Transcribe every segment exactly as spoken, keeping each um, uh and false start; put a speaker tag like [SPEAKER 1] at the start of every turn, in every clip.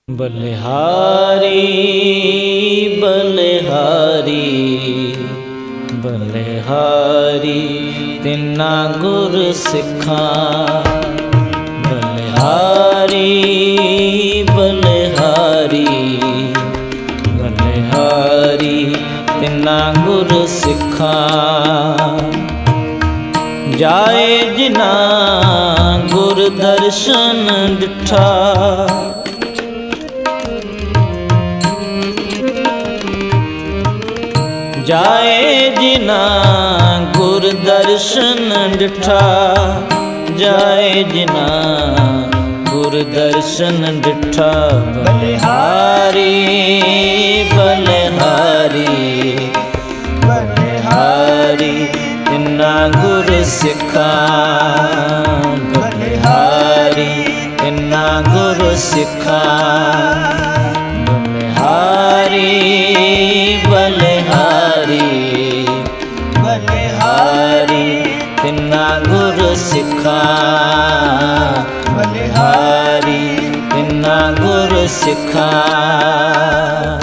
[SPEAKER 1] बलिहारी बलिहारी बलिहारी तिन्ना गुर सिखां। बलिहारी बलिहारी बलिहारी तिन्ना गुर सिखां। जाए जिना गुर दर्शन डिठा, जाए जिना गुर दर्शन डिठा, जाए जिना गुर दर्शन डिठा। बलिहारी बलिहारी बलिहारी तिन्ना गुर सिखां। बलिहारी तिन्ना गुर सिखां। बलिहारी बलिहारी बलिहारी तिन्ना गुर सिखां। बलिहारी तिन्ना गुर सिखां।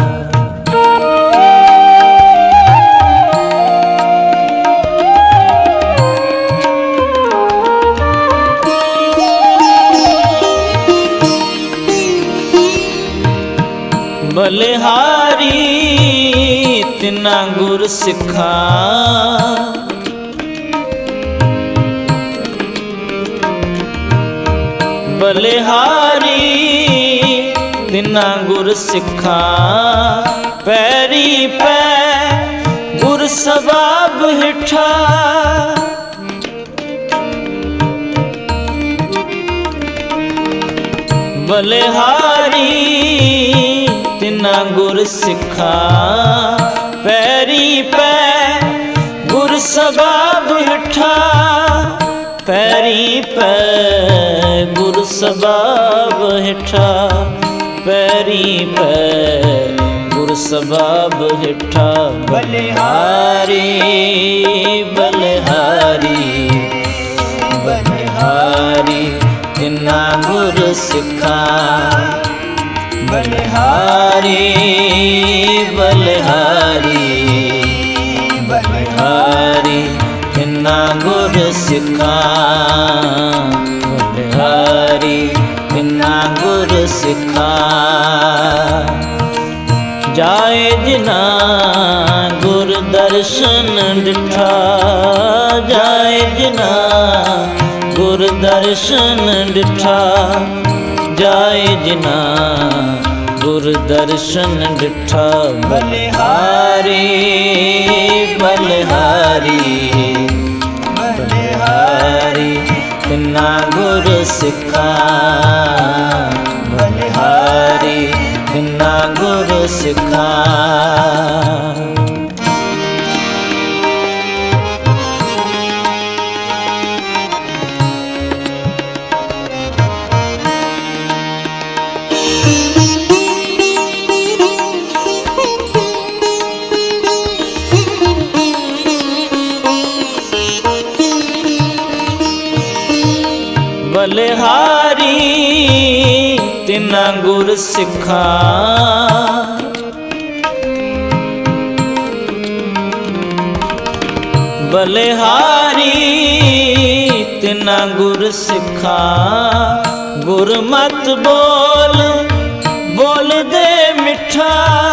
[SPEAKER 1] बलिहारी तिन्ना गुर सिखां। बलिहारी तिन्ना गुर सिखां। पैरी पै गुर सबाब हिठा, बलिहारी तिन्ना गुर सिखां। पैरी पै गुर सबाब हिठा, पैरी पै गुर सबाब हिठा, पैरी पै गुर सबाब हिठा। बलिहारी बलिहारी बलिहारी तिन्ना गुर सिखां। बलिहारी बलिहारी बलिहारी तिन्ना गुर सिखां। बलिहारी तिन्ना गुर सिखां। जाए जिना गुर दर्शन डिठा, जाए जिना गुर दर्शन डिठा, जाए जिना गुर दर्शन डिठा। बलिहारी बलिहारी बलिहारी तिन्ना गुर सिखां। बलिहारी तिन्ना गुर सिखां। बलिहारी तिन्ना गुर सिखां। बलिहारी तिन्ना गुर सिखां। गुर मत बोल बोल दे मिठा,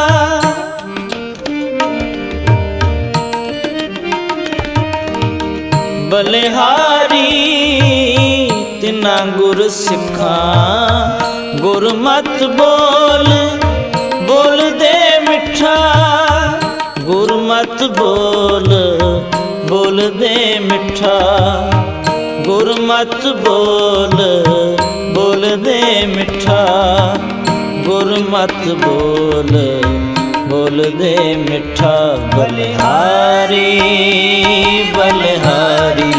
[SPEAKER 1] बलिहारी तिन्ना गुर सिखां। गुर मत बोल बोल दे मिठा, गुर मत बोल बोल दे मिठा, गुर मत बोल बोल दे मिठा, गुर मत बोल बोल दे मिठा। बलिहारी बलिहारी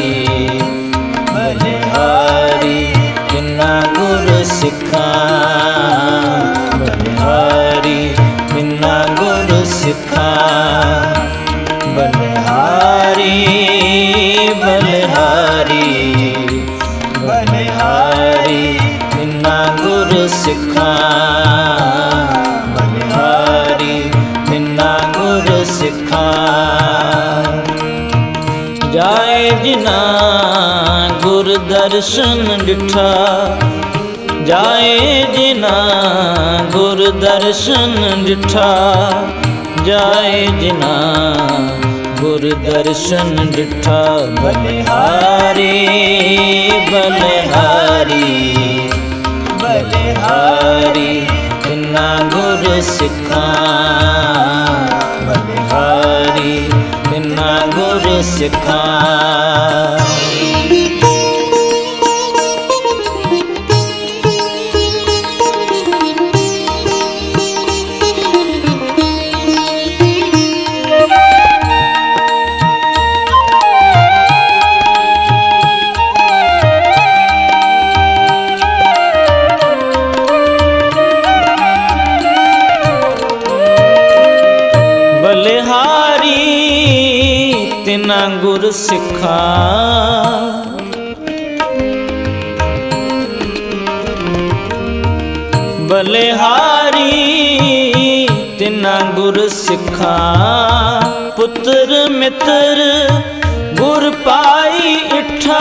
[SPEAKER 1] बलिहारी तिन्ना गुर सिखां। बलिहारी तिन्ना गुर सिखां। बलिहारी बलिहारी बलिहारी तिन्ना गुर सिखां। जिना गुर दर्शन डिठा, जाए जिना गुर दर्शन डिठा, जाए जिना गुर दर्शन डिठा। बलिहारी बलिहारी बलिहारी तिन्ना गुर सिखा, बलिहारी तिन्ना गुर सिखा। बलिहारी तिन्ना गुर सिखा, बलिहारी तिन्ना गुर सिखा। पुत्र मित्र गुर पाई इठा,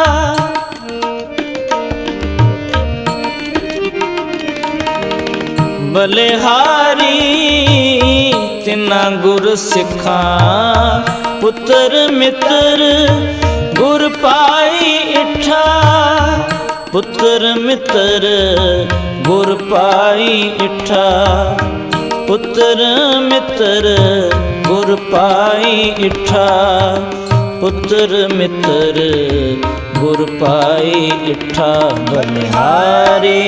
[SPEAKER 1] बलिहारी तिन्ना गुर सिखा। पुत्र मित्र गुर पाई इठा, पुत्र मित्र गुर पाई इठा, पुत्र मित्र गुर पाई इठा, पुत्र मित्र गुर पाई इठा। बलिहारी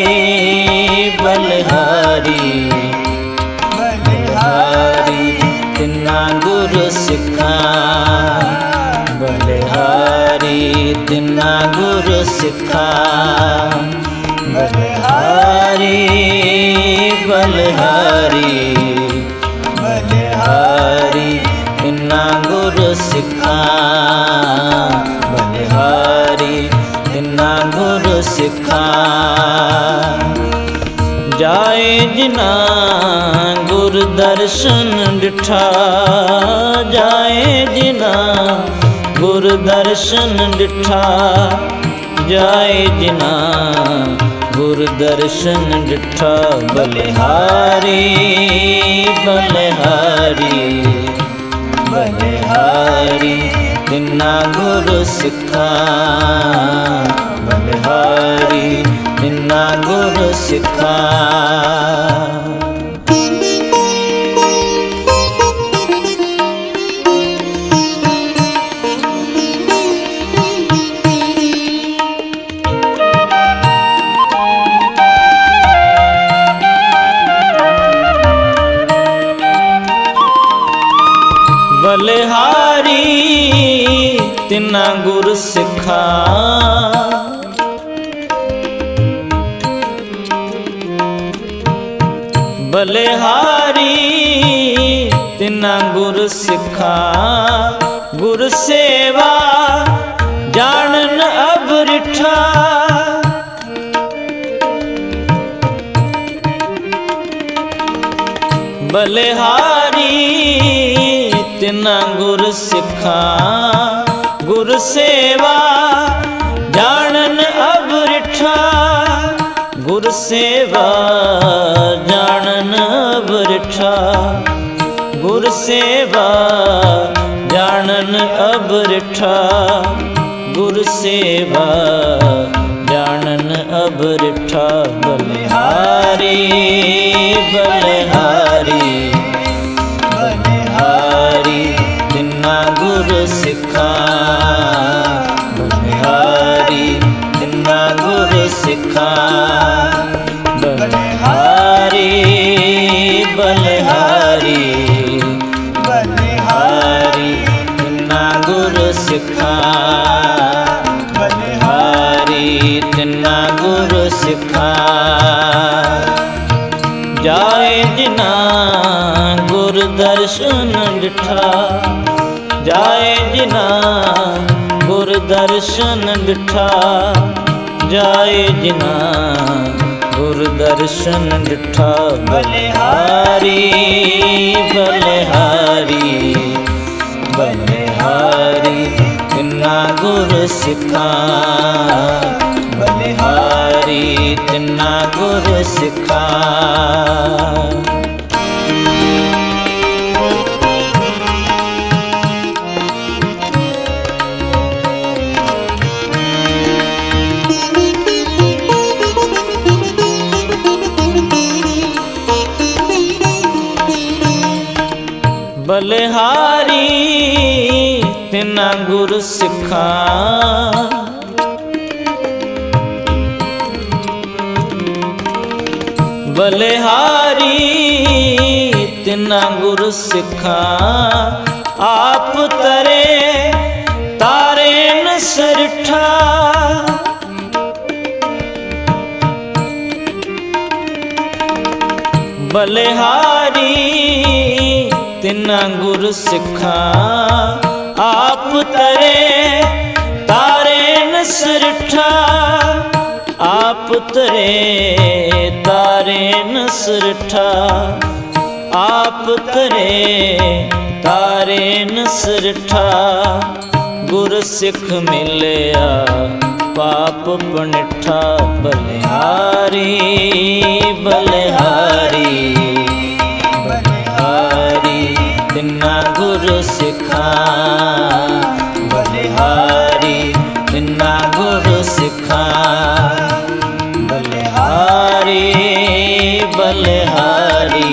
[SPEAKER 1] बलिहारी बलिहारी तिन्ना गुर सिखा, बलिहारी तिन्ना गुर सिखा। बलिहारी बलिहारी बलिहारी तिन्ना गुर सिखा, बलिहारी तिन्ना गुर सिखा। जाए जिना गुर दर्शन डिठा, जाए जिना गुर दर्शन डिठा, जाए जिना गुर दर्शन डिठा। बलिहारी बलिहारी बलिहारी तिन्ना गुर सिखा, बलिहारी तिन्ना गुर सिखा। बलिहारी तिन्ना गुर सिखा, बलिहारी तिन्ना गुर सिखा। गुर सेवा जानन अब रिठा, बलिहारी तिन्ना गुर सिखा। गुर सेवा जानन अब रिठा, गुर सेवा जानन अब रिठा, गुर सेवा जानन अब रिठा, गुर सेवा जानन अब रिठा। बलिहारी बलिहारी बलिहारी तिन्ना गुर सिखा, बलिहारी तिन्ना गुर सिखा। बलिहारी बलिहारी बलिहारी तिन्ना गुर सिखा, बलिहारी तिन्ना गुर सिखा। जाए जिना गुर दर्शन डिठा, जाए जिना गुर दर्शन डिठा, जाए जिना गुर दर्शन डिठा। बलिहारी बलिहारी बलिहारी तिन्ना गुर गुर सिखां बलिहारी तिन्ना गुर सिखां। बलिहारी तिन्ना गुर सिखां बलिहारी तिन्ना गुर सिखां। आप तरे तारे न सरठा बलिहारी तिन्ना गुर सिखां। आप तरे तारे न सरठा आप तरे तारे न सरठा आप तरे तारे न सरठा। गुर सिख मिलया पाप पनिठा बलिहारी बलिहारी तिन्ना गुर सिखां बलिहारी तिन्ना गुर सिखां। बलिहारी बलिहारी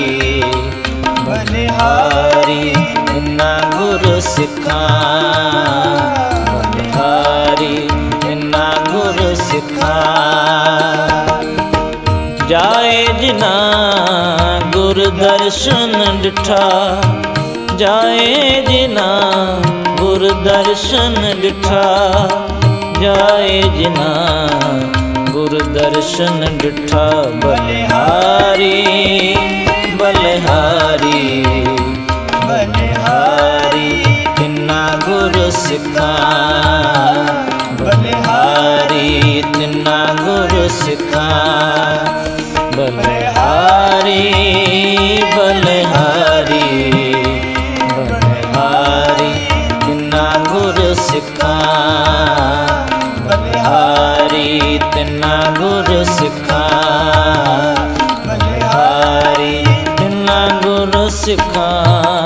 [SPEAKER 1] बलिहारी तिन्ना गुर सिखां बलिहारी तिन्ना गुर सिखां। जाए जिना गुर दर्शन डिठा जाए जिना गुर दर्शन डिठा जाए जिना गुर दर्शन डिठा। बलिहारी बलिहारी बलिहारी तिन्ना गुर सिखां बलिहारी तिन्ना गुर सिखां। बलिहारी बलिहारी बलिहारी तिन्ना गुर सिखां बलिहारी तिन्ना गुर सिखां बलिहारी तिन्ना गुर सिखां।